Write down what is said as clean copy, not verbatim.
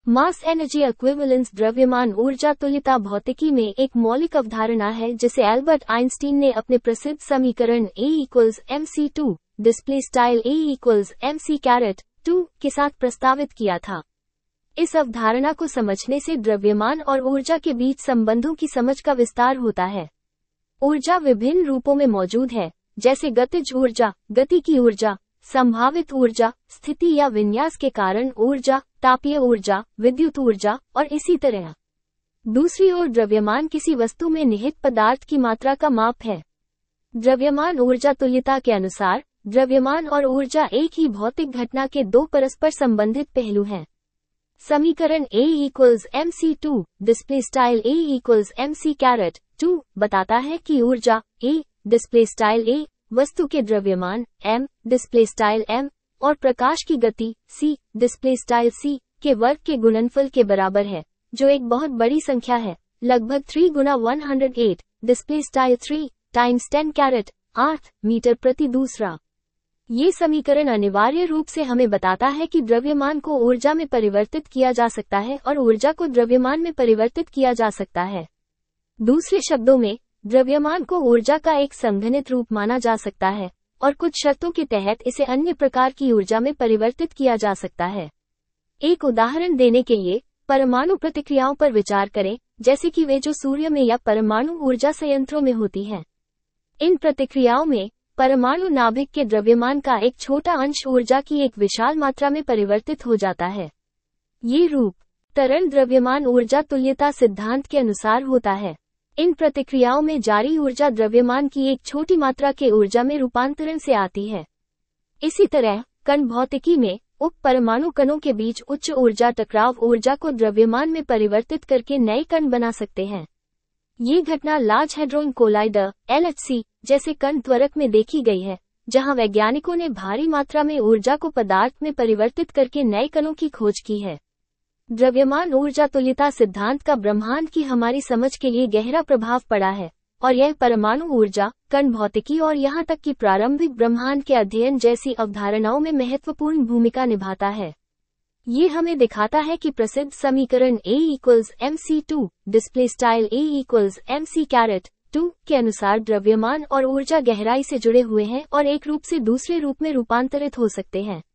Mass energy equivalence द्रव्यमान ऊर्जा तुल्यता भौतिकी में एक मौलिक अवधारणा है जिसे एल्बर्ट आइंस्टीन ने अपने प्रसिद्ध समीकरण E=mc2 डिस्प्ले स्टाइल E=mc2 के साथ प्रस्तावित किया था। इस अवधारणा को समझने से द्रव्यमान और ऊर्जा के बीच संबंधों की समझ का विस्तार होता है। ऊर्जा विभिन्न रूपों में मौजूद है, जैसे गतिज ऊर्जा, गति की ऊर्जा, संभावित ऊर्जा, स्थिति या विन्यास के कारण ऊर्जा, तापीय ऊर्जा, विद्युत ऊर्जा और इसी तरह। दूसरी ओर द्रव्यमान किसी वस्तु में निहित पदार्थ की मात्रा का माप है। द्रव्यमान ऊर्जा तुल्यता के अनुसार द्रव्यमान और ऊर्जा एक ही भौतिक घटना के दो परस्पर संबंधित पहलू हैं। समीकरण E=mc2 डिस्प्ले स्टाइल E=mc2 बताता है कि ऊर्जा E डिस्प्ले स्टाइल E वस्तु के द्रव्यमान m डिस्प्ले स्टाइल m और प्रकाश की गति c डिस्प्ले स्टाइल c के वर्ग के गुणनफल के बराबर है, जो एक बहुत बड़ी संख्या है, लगभग 3 गुना 108 डिस्प्ले स्टाइल 3 टाइम्स 10⁻8 मीटर प्रति दूसरा। ये समीकरण अनिवार्य रूप से हमें बताता है कि द्रव्यमान को ऊर्जा में परिवर्तित किया जा सकता है और ऊर्जा को द्रव्यमान में परिवर्तित किया जा सकता है। दूसरे शब्दों में, द्रव्यमान को ऊर्जा का एक संघनित रूप माना जा सकता है और कुछ शर्तों के तहत इसे अन्य प्रकार की ऊर्जा में परिवर्तित किया जा सकता है। एक उदाहरण देने के लिए परमाणु प्रतिक्रियाओं पर विचार करें, जैसे कि वे जो सूर्य में या परमाणु ऊर्जा संयंत्रों में होती हैं। इन प्रतिक्रियाओं में परमाणु नाभिक के द्रव्यमान का एक छोटा अंश ऊर्जा की एक विशाल मात्रा में परिवर्तित हो जाता है। ये रूप तरल द्रव्यमान ऊर्जा तुल्यता सिद्धांत के अनुसार होता है। इन प्रतिक्रियाओं में जारी ऊर्जा द्रव्यमान की एक छोटी मात्रा के ऊर्जा में रूपांतरण से आती है। इसी तरह कण भौतिकी में उप परमाणु कणों के बीच उच्च ऊर्जा टकराव ऊर्जा को द्रव्यमान में परिवर्तित करके नए कण बना सकते हैं। ये घटना लार्ज हैड्रोन कोलाइडर (LHC) जैसे कण त्वरक में देखी गई है, जहां वैज्ञानिकों ने भारी मात्रा में ऊर्जा को पदार्थ में परिवर्तित करके नए कणों की खोज की है। द्रव्यमान ऊर्जा तुल्यता सिद्धांत का ब्रह्मांड की हमारी समझ के लिए गहरा प्रभाव पड़ा है, और यह परमाणु ऊर्जा, कण भौतिकी और यहाँ तक कि प्रारंभिक ब्रह्मांड के अध्ययन जैसी अवधारणाओं में महत्वपूर्ण भूमिका निभाता है। ये हमें दिखाता है कि प्रसिद्ध समीकरण E=mc2 डिस्प्ले स्टाइल E=mc2 के अनुसार द्रव्यमान और ऊर्जा गहराई से जुड़े हुए हैं और एक रूप से दूसरे रूप में रूपांतरित हो सकते हैं।